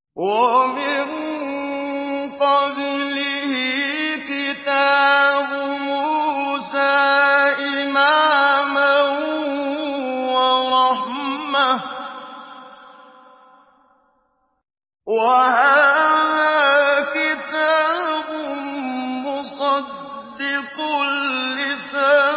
وَمِن قَبْلِهِ كِتَابُ مُوسَىٰ إِمَامًا وَرَحْمَةً ۚ وَهَٰذَا كِتَابٌ مُّصَدِّقٌ لِّسَانًا